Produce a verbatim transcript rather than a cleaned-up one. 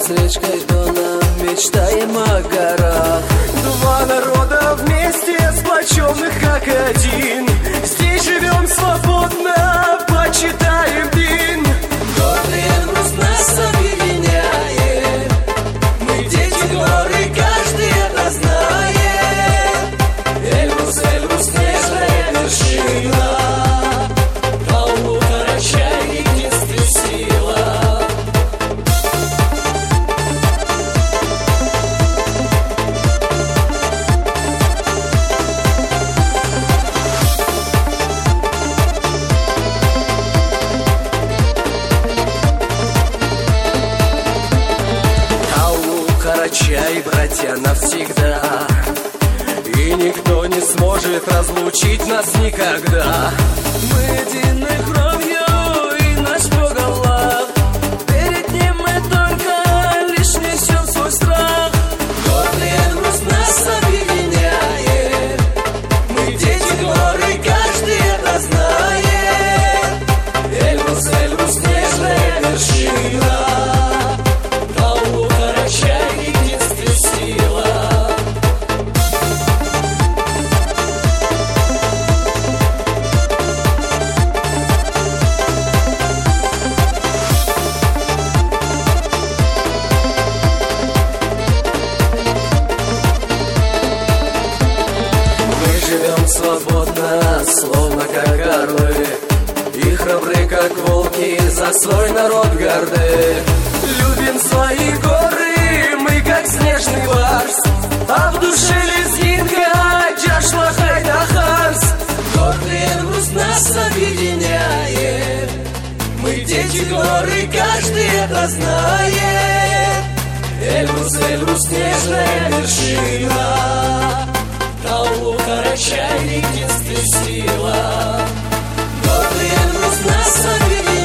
с речкой Доном мечтаем о горах. Два народа вместе, сплоченных как один. Здесь живем свободно, почитаем дин. Гордый Эльбрус нас объединяет. Мы дети горы, каждый это знает. Эльбрус, Эльбрус, снежная вершина. Таулу, Карачай, единстве сила. Карачай, братья, навсегда. И никто не сможет разлучить нас никогда. Мы едины кровью, и наш Бог Аллах. Перед ним мы только лишь несем свой страх. Гордый Эльбрус нас объединяет. Мы дети горы, каждый это знает. Эльбрус, Эльбрус, снежная вершина. Таулу, Карачай, единстве сила. Живем свободно, словно как орлы, и храбры, как волки, за свой народ горды. Любим свои горы, мы как снежный барс, а в душе лезгинка, Джашлахай Дахарс. Гордый Эльбрус нас объединяет. Мы дети горы, каждый это знает. Эльбрус, Эльбрус, снежная вершина. Таулу, Карачай, единстве сила. Гордый Эльбрус нас объединяет.